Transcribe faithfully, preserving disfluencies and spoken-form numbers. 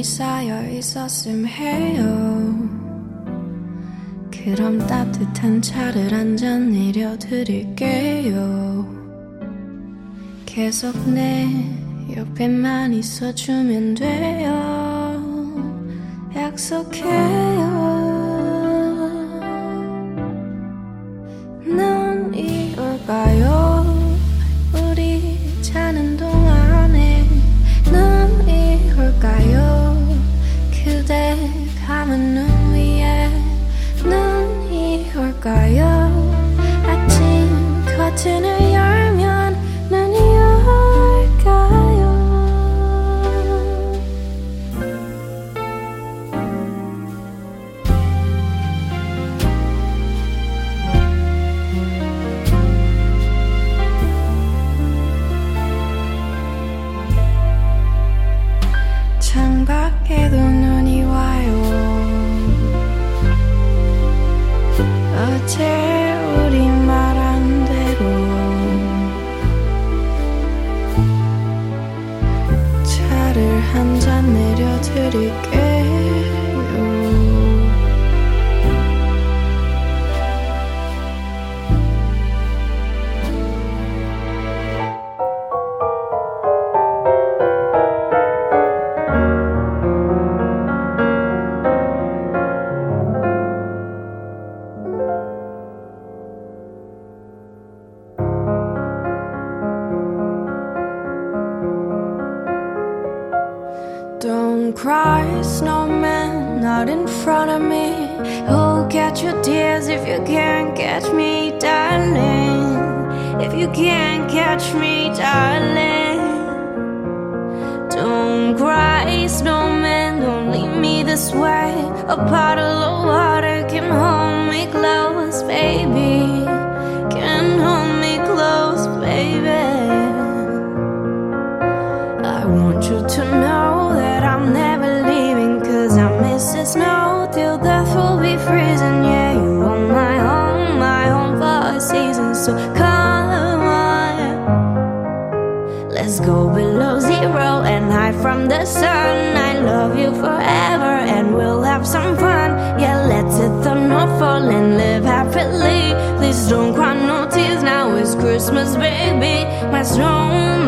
쌓여 있었음 해요. 그럼 따뜻한 차를 한 잔 내려드릴게요. 계속 내 옆에만 있어주면 돼요. 약속해요. 넌 이럴까요? 우리 자는 동안에 넌 이럴까요? 그대 감은 눈 위에 넌 이럴까요? 아침 커튼을 열면 넌 이럴까요? 창밖에도 눈이 와요. 어제 우리 말한 대로 차를 한 잔 내려드릴게요. Don't cry, snowman, not in front of me. Who'll catch your tears if you can't catch me, darling? If you can't catch me, darling. Don't cry, snowman, don't leave me this way. A bottle of water can hold me close, baby. Can hold me close, baby. I want you to know that I'm never leaving, cause I miss the snow till death will be freezing. Yeah, you are my home, my home for a season. So come on, let's go below zero and hide from the sun. I love you forever and we'll have some fun. Yeah, let's hit the North Pole and live happily. Please don't cry no tears, now it's Christmas, baby. My snowman